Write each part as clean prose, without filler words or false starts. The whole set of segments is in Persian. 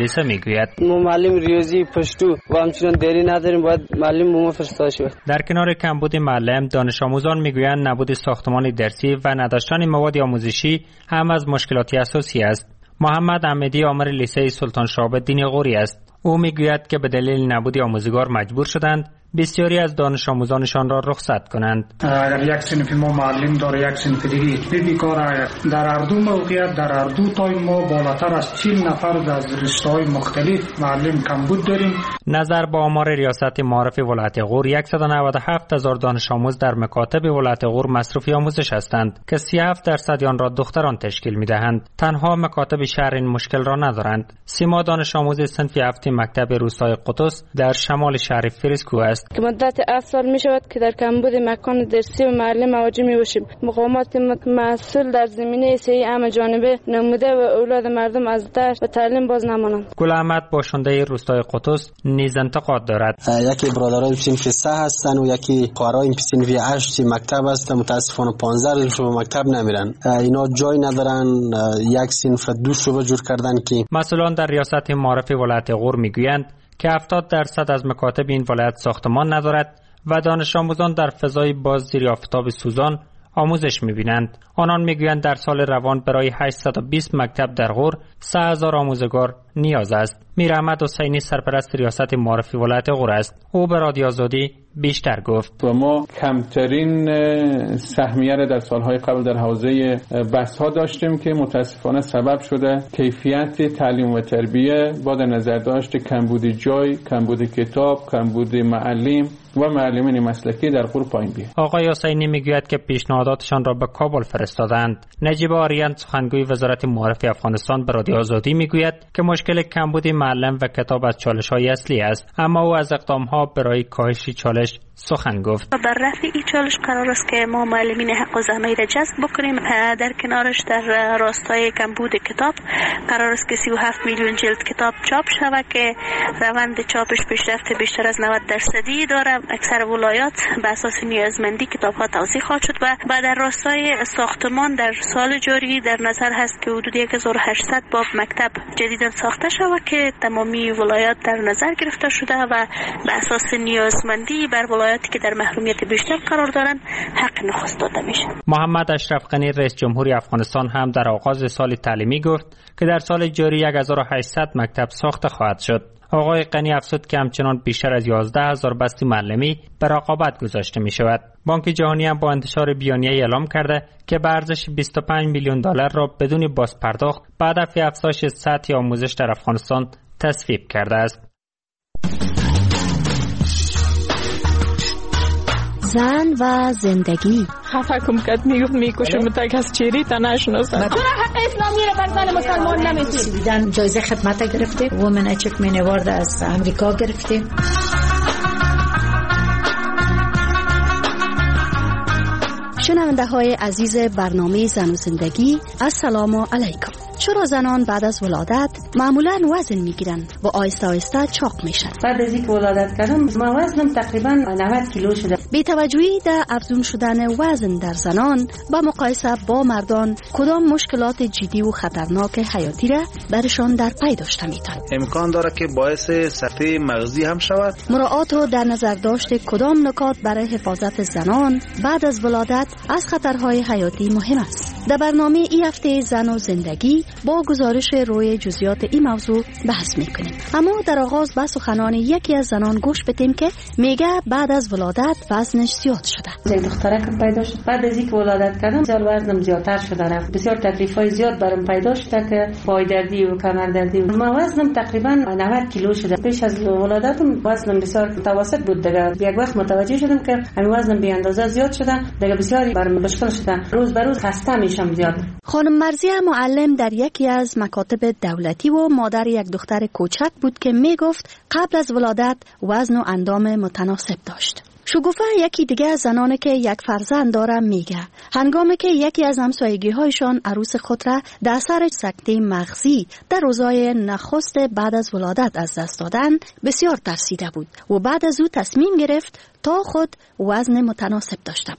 لیسه میگوید. ما معلم ریاضی، پشتو و همچنان دیری نداریم، باید معلم ما فرستاده شود. در کنار کمبود معلم، دانش آموزان میگویند نبود ساختمان درسی و نداشتن مواد آموزشی هم از مشکلات اساسی است. محمد احمدی آمر لیسه سلطان شهاب‌الدین غوری است. او میگوید که به دلیل نبود آموزگار مجبور شدند بسیاری از دانش آموزانشان را رخصت کنند. یک صنف ما معلم داره، یک صنف دیگه بیکاره. در هر دو موقعیت، در هر دو تایم ما بالاتر از 40 نفر از رشته‌های مختلف معلم کمبود داریم. نظر با آمار ریاست معارف ولایت غور 197,000 دانش آموز در مکاتب ولایت غور مصروف آموزش هستند که 37% آن را دختران تشکیل می‌دهند. تنها مکاتب شهر این مشکل را ندارند. سیما دانش آموز صنف 7 مکتب روستای قدس در شمال شهر فریسکو است که مدت 10 سال می شود که در کمبود مکان درسی و معلم مواجه می باشیم. مقامات مسئول در زمینه صحی همه جانبه نموده و اولاد مردم از درس و تعلیم باز نمانند. گل احمد باشنده روستای قدس نیز انتقاد دارد. یکی برادرای صنف 3 هستن و یکی خواهرای صنف 8 مکتب هستن، متاسفانه 15 شعبه مکتب نمیرن. اینا جای ندارن، یک صنف 2 شعبه جور کردن. که مسئولان در ریاست معارف ولایت غور میگویند که 70% از مکاتب این ولایت ساختمان ندارد و دانش آموزان در فضای باز زیر آفتاب سوزان آموزش می‌بینند. آنان میگویند در سال روان برای 820 مکتب در غور 3000 آموزگار نیاز است. میر احمد حسینی سرپرست ریاست معارف ولایت غور است. او به رادیو آزادی بیشتر گفت. و ما کمترین سهمیه را در سالهای قبل در حوزه بحث‌ها داشتیم که متاسفانه سبب شده کیفیت تعلیم و تربیه با در نظر داشت کمبود جای، کمبود کتاب، کمبود معلم و معلمین مسلکی در غور پایین بیاد. آقای حسینی میگوید که پیشنهاداتشان را به کابل فرستادند. نجیب آریان سخنگوی وزارت معارف افغانستان به رادیو آزادی میگوید که مشکل کمبود معلم و کتاب از چالش‌های اصلی است، اما او از اقدام‌ها برای کاهش چالش سخن گفت. بر رفع این چالش قرار است که ما معلمین حق و زحمه را جذب بکنیم. در کنارش در راستای کمبود کتاب قرار است که 37 میلیون جلد کتاب چاپ شود که روند چاپش پیشرفت بیشتر از 90% داره. اکثر ولایات به اساس نیازمندی کتاب‌ها توزیع خواهد شد و در راستای ساختمان در سال جاری در نظر هست که حدود 1800 باب مکتب جدیداً ساخته شود که تمامی ولایات در نظر گرفته شده و به اساس نیازمندی بر ولایاتی که در محرومیت بیشتر قرار دارند حق نخست داده میشه. محمد اشرف غنی رئیس جمهوری افغانستان هم در آغاز سال تعلیمی گفت که در سال جاری 1800 مکتب ساخته خواهد شد. آقای غنی افزود که همچنان بیشتر از 11000 بسته معلمی به رقابت گذاشته می شود. بانک جهانی هم با انتشار بیانیه اعلام کرده که به ارزش 25 میلیون دلار را بدون بازپرداخت به هدف افزایش سطح آموزش در افغانستان تصویب کرده است. زن و زندگی. خفه کم کد میکشم تا کس چیری تا نشناسم. تو حق اسلامی رو بر زن مسلمان نمیدی. دیدن جایزه خدمت گرفته. وومن اچیومنت اوارد از امریکا گرفته. شنونده های عزیز برنامه زن و زندگی، السلام علیکم. چرا زنان بعد از ولادت معمولا وزن میگیرن و آهسته آهسته چاق میشن؟ بعد از اینکه ولادت کردم من وزنم تقریبا 90 کیلو شده. بی توجهی در افزون شدن وزن در زنان با مقایسه با مردان کدام مشکلات جدی و خطرناک حیاتی را برشان در پی داشته میتن؟ امکان داره که باعث سکته مغزی هم شود. مراعات و در نظر داشت کدام نکات برای حفاظت زنان بعد از ولادت از خطرهای حیاتی مهم است؟ در برنامه این هفته زن و زندگی با گزارش روی جزئیات این موضوع بحث میکنیم. اما در آغاز با سخنان یکی از زنان گوش بدیم که میگه بعد از ولادت وزنش زیاد شده. یک دخترک پیدا شد. بعد از اینکه ولادت کردم بسیار وزنم زیادتر شده رفت. بسیار تکلیفای زیاد برام پیدا شده که پای دردی و کمر دردی. من وزنم تقریبا 90 کیلو شده. پیش از ولادتم وزنم بسیار متوسط بود. دیگه یک وقت متوجه شدم که همین وزنم بی اندازه زیاد شده. دیگه بسیار برام مشکل شده. روز به روز خسته میشم زیاد. خانم مرزیه معلم در یکی از مکاتب دولتی و مادر یک دختر کوچک بود که میگفت قبل از ولادت وزن و اندام متناسب داشت. شگوفه یکی دیگه از زنانه که یک فرزند دارم میگه هنگامی که یکی از همسایگی‌هایشان عروس خود را در اثر سکته مغزی در روزهای نخست بعد از ولادت از دست دادن بسیار ترسیده بود و بعد از او تصمیم گرفت تا خود وزن متناسب داشته باشه.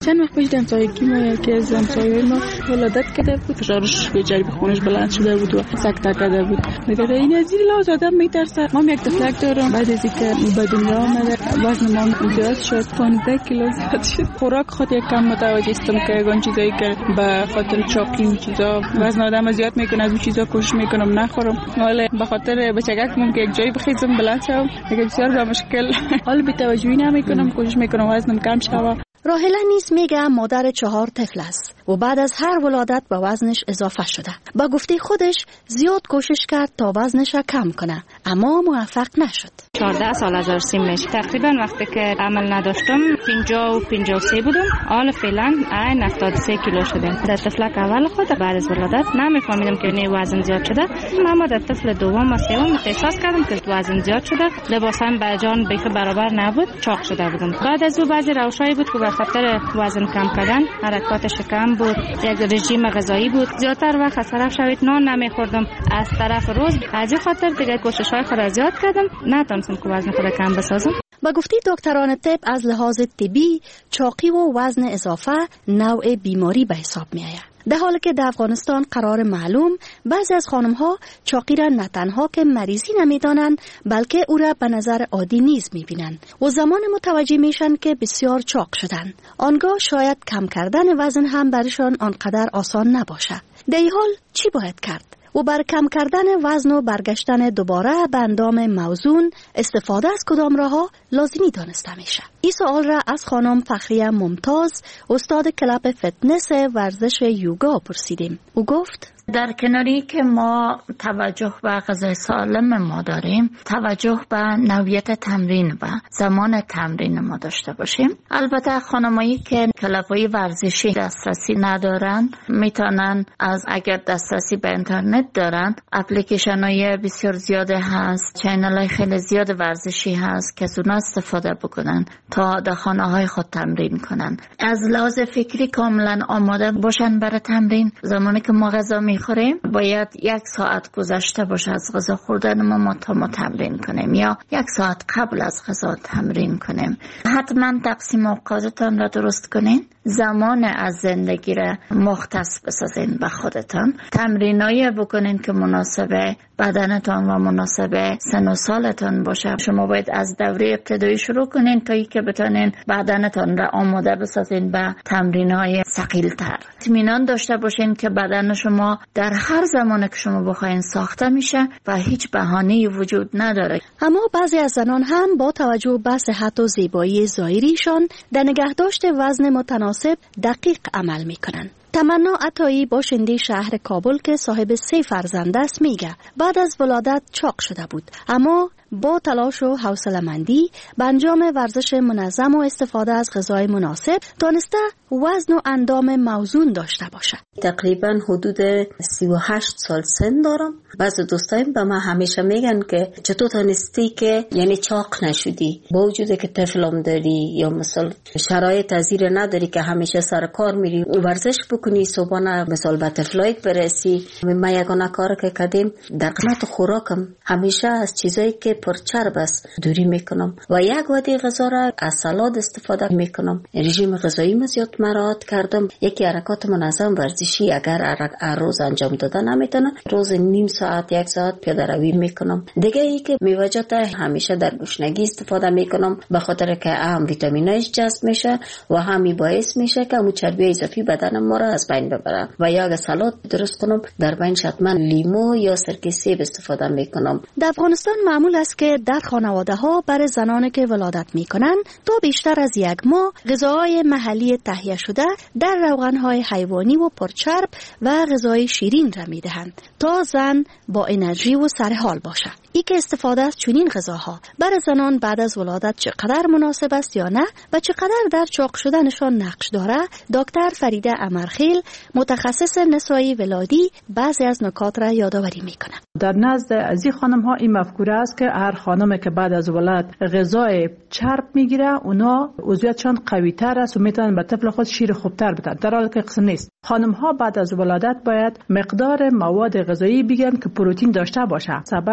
چند وقت پیش در سایگی ما یکی از همسایه‌های ما ولادت کرده بود، فشارش بیچاره به خونش بلند شده بود و سکته کرده بود. میگه این از این لحاظ آدم میترسه. ما یک دفلک دارم، بعد از اینکه به دنیا آمده وزن ما زیاد شد، 15 کیلو زیاد شد. خوراک خود یک کم متوجه هستم که اون چیزایی که به خاطر چاقی و چیزا وزن آدم زیاد میکنه، از اون چیزا کوشش میکنم نخورم، ولی به خاطر بچگکم که یک جایی بخیزم بلند شم دیگه بسیار به مشکل حال بی‌توجهی نمیکنم، کوشش میکنم وزنم کم شه. راهله نیز میگه مادر 4 طفل است و بعد از هر ولادت به وزنش اضافه شده. با گفته خودش زیاد کوشش کرد تا وزنش کم کنه اما موفق نشد. 14 سال از ارسیم میشه. تقریبا وقتی که عمل نداشتم 53 بودم. حالا فعلا 73 کیلو شدم. در طفلک اول خود بعد از ولادت نمیفهمیدم که نه وزن زیاد شده. اما در طفل دوم و سوم احساس کردم که وزن زیاد شده. لباسم به جان بیخ برابر نبود، چاق شده بودم. بعد از اون بعضی روشایی بود که به خاطر وزن کم کردن حرکات شکم بود، یک رژیم غذایی بود. زیادتر وقت از طرف شوید نان نمیخوردم. از طرف روز از خاطر دیگه کوشش‌های خود زیاد کردم، نتونستم که وزن خود کم بسازم. با گفته دکتران طب از لحاظ طبی چاقی و وزن اضافه نوع بیماری به حساب می آید. در حالی که در افغانستان قرار معلوم بعضی از خانم‌ها چاقی را نه تنها که مریضی نمی‌دانند بلکه او را به نظر عادی نیز می‌بینند و زمان متوجه میشن که بسیار چاق شدن. آنگاه شاید کم کردن وزن هم برشان آنقدر آسان نباشه. در این حال چی باید کرد؟ و بر کم کردن وزن و برگشتن دوباره به اندام موزون استفاده از کدام راه‌ها لازمی دانسته میشه؟ این سوال را از خانم فخریه ممتاز استاد کلاب فتنس ورزش یوگا پرسیدیم. او گفت در کناری که ما توجه به غذای سالم ما داریم، توجه به نوعیت تمرین و زمان تمرین ما داشته باشیم. البته خانمایی که کلاب‌های ورزشی دسترسی ندارن میتونن از اگر دسترسی به اینترنت دارن اپلیکیشن‌های بسیار زیاده هست، چینل‌های خیلی زیاد ورزشی هست که از اونها استفاده بکنن تا در خانه‌های خود تمرین کنن. از لحاظ فکری کاملا آماده باشن برای تمرین. زمانی که ما غذا میخوریم باید 1 ساعت گذشته باشه از غذا خوردن ما تا ما تمرین کنیم یا 1 ساعت قبل از غذا تمرین کنیم. حتما تقسیم اوقاتتان را درست کنین، زمان از زندگی را مختص بسازین به خودتان، تمرینایی بکنین که مناسب بدنتان و مناسب سن و سالتان باشه. شما باید از دوره ابتدایی شروع کنین تا اینکه بتونین بدنتان را آماده بسازین به تمرین‌های ثقیل‌تر. اطمینان داشته باشین که بدن شما در هر زمان که شما بخواین ساخته میشه و هیچ بهانه‌ای وجود نداره. اما بعضی از زنان هم با توجه به صحت و زیبایی ظاهریشان در نگهداشت وزن متناسب دقیق عمل میکنن. تمنا عطایی باشنده شهر کابل که صاحب 3 فرزند است میگه بعد از ولادت چاق شده بود اما با تلاش و حوصله‌مندی به انجام ورزش منظم و استفاده از غذای مناسب تونسته وزن و اندام موزون داشته باشه. تقریبا حدود 38 سال سن دارم. بعضی دوستایم به من همیشه میگن که چطور تونستی که یعنی چاق نشدی با وجودی که طفلم داری یا مثلا شرایط تذیر نداری که همیشه سر کار میری و ورزش بکنی صبحانه مثلا به طفلایت برسی. من یگانه کار که کردیم در قسمت خوراکم همیشه از چیزایی که پرچرب است دوری میکنم و یک وعده غذا را از سالاد استفاده میکنم. رژیم غذایی زیاد مراعات کردم. یکی حرکات منظم ورزشی اگر روز انجام داده نمیتونه روز نیم ساعت 1 ساعت پیاده روی میکنم. دیگه ای که میوه‌جات همیشه در گوشنگی استفاده میکنم به خاطر که هم ویتامیناش جذب میشه و هم باعث میشه که اون چربی اضافی بدن ما را از بین ببره. و یا اگه سالاد درست کنم در بین حتما لیمو یا سرکه سیب استفاده میکنم. در افغانستان معمول است که در خانواده ها برای زنانی که ولادت میکنن تا بیشتر از 1 ماه غذاهای محلی تهیه شده در روغنهای حیوانی و پرچرب و غذای شیرین را میدهند تا زن با انرژی و سرحال باشه. ای که استفاده از چنین غذاها برای زنان بعد از ولادت چقدر مناسب است یا نه و چقدر در چاق شدنشان نقش داره، دکتر فریده امرخیل متخصص نسایی ولادی بعضی از نکات را یادآوری میکنه. در نزد از این خانم ها این مفکوره است که هر خانمی که بعد از ولادت غذای چرب میگیره اونا عضویتشان قوی تر است و میتونن به طفل خود شیر خوبتر بدن، در حالی که قصه نیست. خانم ها بعد از ولادت باید مقدار مواد غذایی بگیرن که پروتئین داشته باشه. سبب از این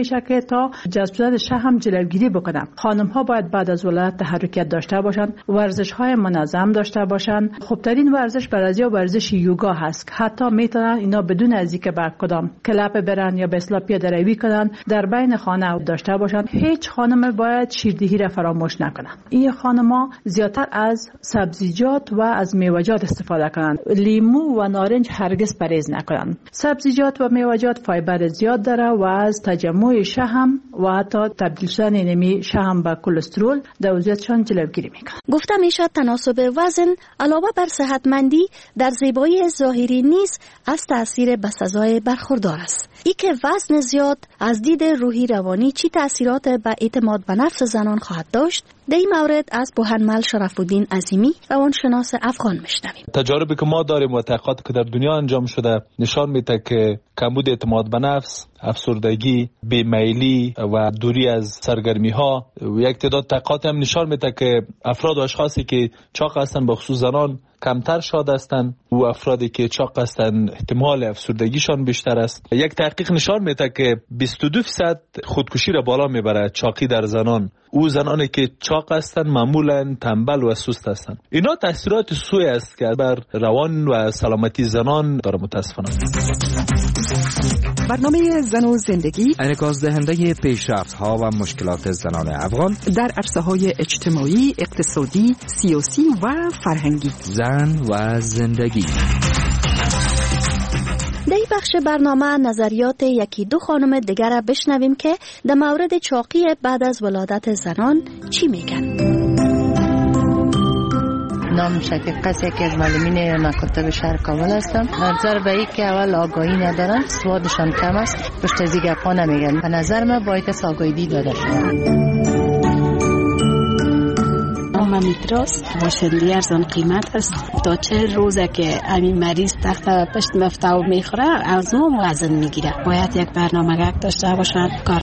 میشه که تا جذب شدن شحم جلوگیری بکنن. خانم ها باید بعد از ولادت تحرکات داشته باشن، ورزش های منظم داشته باشن. خوبترین ورزش برای ورزش یوگا هست. حتی میتونن اینا بدون از اینکه بر کدام کلپ برن یا به اصطلاح پیاده روی کنن در بین خانه داشته باشن. هیچ خانم باید شیردهی را فراموش نکنن. این خانم‌ها زیادتر از سبزیجات و از میوه‌جات استفاده کنن. لیمو و نارنج هرگز پرهیز نکنن. سبزیجات و میوه‌جات فایبر زیاد داره و از تجمع شحم و حتی تبدیل شدن نمی شحم به کلسترول در وضعیتشان جلوگیری میکنه. گفته میشد تناسب وزن علاوه بر صحتمندی در زیبایی ظاهری نیز از تاثیر بسزای برخوردار است. ای که وزن زیاد از دید روحی روانی چی تاثیرات به اعتماد به نفس زنان خواهد داشت؟ در این مورد از بوهنمل شرف الدین عظیمی روانشناس افغان میشنویم. تجاربی که ما داریم و تحقیقاتی که در دنیا انجام شده نشان میده که کمبود اعتماد به نفس، افسردگی، بیمیلی و دوری از سرگرمی ها و یک تعداد تحقیقات هم نشان میده که افراد و اشخاصی که چاق هستند به خصوص زنان کمتر شاد هستند و افرادی که چاق هستند احتمال افسردگیشان بیشتر است. یک تحقیق نشان میده که 22% خودکشی را بالا میبره چاقی در زنان. او زنانی که چاق هستند معمولا تنبل و سست هستند. اینا تاثیرات سوء است که بر روان و سلامتی زنان داره متاسفانه. برنامه زن و زندگی انعکاس دهنده پیشرفت‌ها و مشکلات زنان افغان در عرصه‌های اجتماعی، اقتصادی، سیاسی و فرهنگی. زن و زندگی. در این بخش برنامه نظریات یکی دو خانم دیگر را بشنویم که در مورد چاقی بعد از ولادت زنان چی میگن. نام شفیقه که از معلمین مکاتب شهر کابل هستم. نظر به این که اول آگاهی ندارن، سوادشان کم است، پشت از این گپا نمیگن. به نظر من باید کس آگاهی داده شد. میتراست باشندی ارزان قیمت است. تا 40 روزه که همین مریض تخت پشت مفتاح میخوره از نوع وزن میگیره. باید یک برنامه داشته باشن، کار